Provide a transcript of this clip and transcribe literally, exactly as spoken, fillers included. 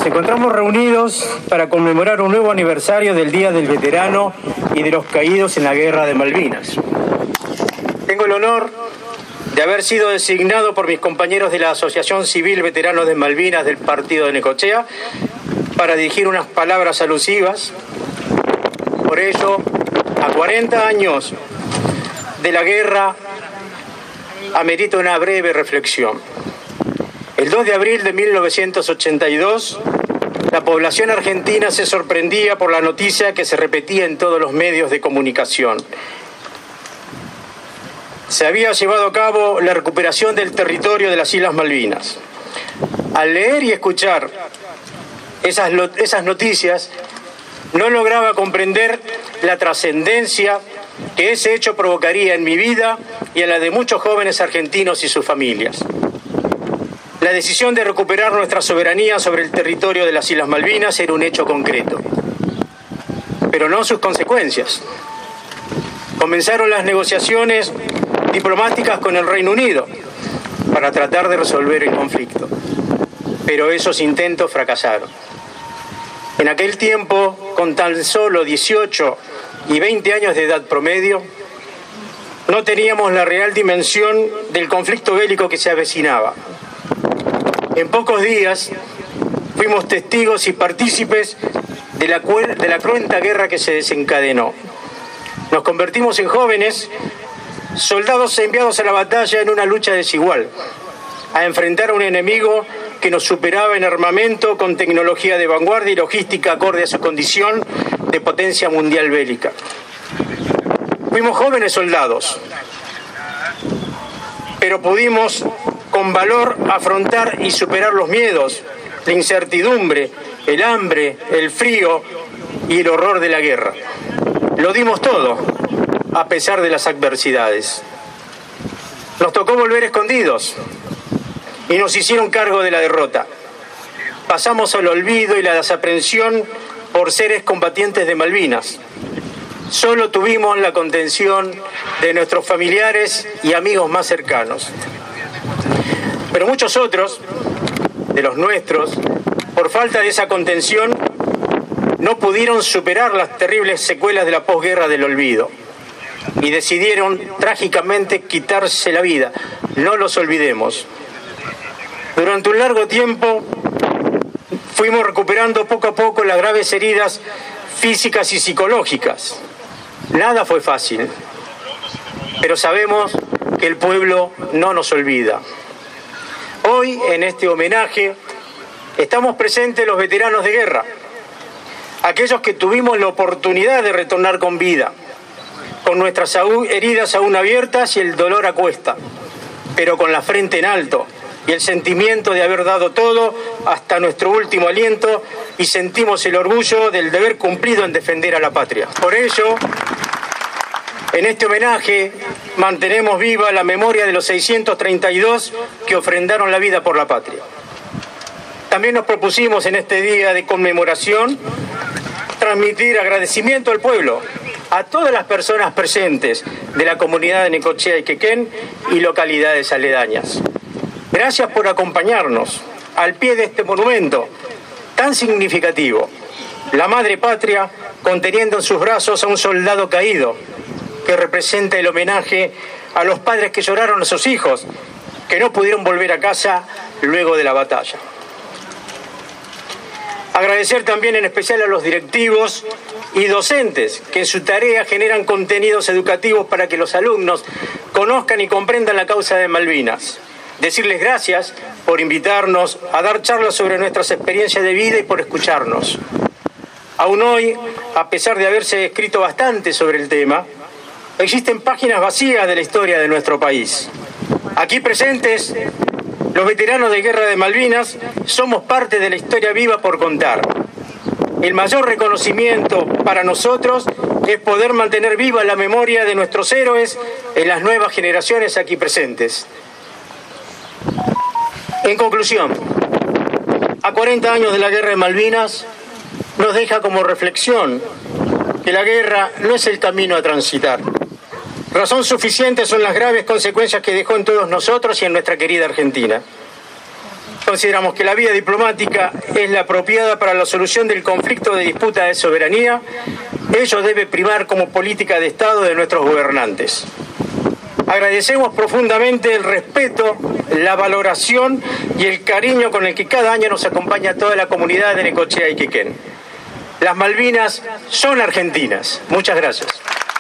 Nos encontramos reunidos para conmemorar un nuevo aniversario del Día del Veterano y de los Caídos en la Guerra de Malvinas. Tengo el honor de haber sido designado por mis compañeros de la Asociación Civil Veteranos de Malvinas del Partido de Necochea para dirigir unas palabras alusivas. Por ello, a cuarenta años de la guerra, amerita una breve reflexión. El dos de abril de mil novecientos ochenta y dos, la población argentina se sorprendía por la noticia que se repetía en todos los medios de comunicación. Se había llevado a cabo la recuperación del territorio de las Islas Malvinas. Al leer y escuchar esas, esas noticias, no lograba comprender la trascendencia que ese hecho provocaría en mi vida y en la de muchos jóvenes argentinos y sus familias. La decisión de recuperar nuestra soberanía sobre el territorio de las Islas Malvinas era un hecho concreto, pero no sus consecuencias. Comenzaron las negociaciones diplomáticas con el Reino Unido para tratar de resolver el conflicto, pero esos intentos fracasaron. En aquel tiempo, con tan solo dieciocho y veinte años de edad promedio, no teníamos la real dimensión del conflicto bélico que se avecinaba. En pocos días fuimos testigos y partícipes de la, de la cruenta guerra que se desencadenó. Nos convertimos en jóvenes, soldados enviados a la batalla en una lucha desigual, a enfrentar a un enemigo que nos superaba en armamento, con tecnología de vanguardia y logística acorde a su condición de potencia mundial bélica. Fuimos jóvenes soldados, pero pudimos con valor afrontar y superar los miedos, la incertidumbre, el hambre, el frío y el horror de la guerra. Lo dimos todo, a pesar de las adversidades. Nos tocó volver escondidos y nos hicieron cargo de la derrota. Pasamos al olvido y la desaprensión por seres combatientes de Malvinas. Solo tuvimos la contención de nuestros familiares y amigos más cercanos. Pero muchos otros, de los nuestros, por falta de esa contención, no pudieron superar las terribles secuelas de la posguerra del olvido y decidieron trágicamente quitarse la vida. No los olvidemos. Durante un largo tiempo fuimos recuperando poco a poco las graves heridas físicas y psicológicas. Nada fue fácil, pero sabemos que el pueblo no nos olvida. Hoy, en este homenaje, estamos presentes los veteranos de guerra, aquellos que tuvimos la oportunidad de retornar con vida, con nuestras heridas aún abiertas y el dolor a cuesta, pero con la frente en alto y el sentimiento de haber dado todo hasta nuestro último aliento, y sentimos el orgullo del deber cumplido en defender a la patria. Por ello, en este homenaje mantenemos viva la memoria de los seiscientos treinta y dos que ofrendaron la vida por la patria. También nos propusimos en este día de conmemoración transmitir agradecimiento al pueblo, a todas las personas presentes de la comunidad de Necochea y Quequén y localidades aledañas. Gracias por acompañarnos al pie de este monumento tan significativo. La madre patria conteniendo en sus brazos a un soldado caído, que representa el homenaje a los padres que lloraron a sus hijos, que no pudieron volver a casa luego de la batalla. Agradecer también en especial a los directivos y docentes que en su tarea generan contenidos educativos para que los alumnos conozcan y comprendan la causa de Malvinas. Decirles gracias por invitarnos a dar charlas sobre nuestras experiencias de vida y por escucharnos. Aún hoy, a pesar de haberse escrito bastante sobre el tema, existen páginas vacías de la historia de nuestro país. Aquí presentes, los veteranos de Guerra de Malvinas somos parte de la historia viva por contar. El mayor reconocimiento para nosotros es poder mantener viva la memoria de nuestros héroes en las nuevas generaciones aquí presentes. En conclusión, a cuarenta años de la Guerra de Malvinas nos deja como reflexión que la guerra no es el camino a transitar. Razón suficiente son las graves consecuencias que dejó en todos nosotros y en nuestra querida Argentina. consideramos que la vía diplomática es la apropiada para la solución del conflicto de disputa de soberanía. Ello debe primar como política de Estado de nuestros gobernantes. Agradecemos profundamente el respeto, la valoración y el cariño con el que cada año nos acompaña toda la comunidad de Necochea y Quequén. Las Malvinas son argentinas. Muchas gracias.